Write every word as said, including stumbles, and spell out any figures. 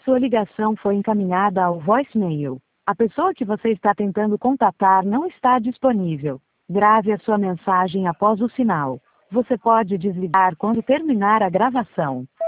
Sua ligação foi encaminhada ao voicemail. A pessoa que você está tentando contatar não está disponível. Grave a sua mensagem após o sinal. Você pode desligar quando terminar a gravação.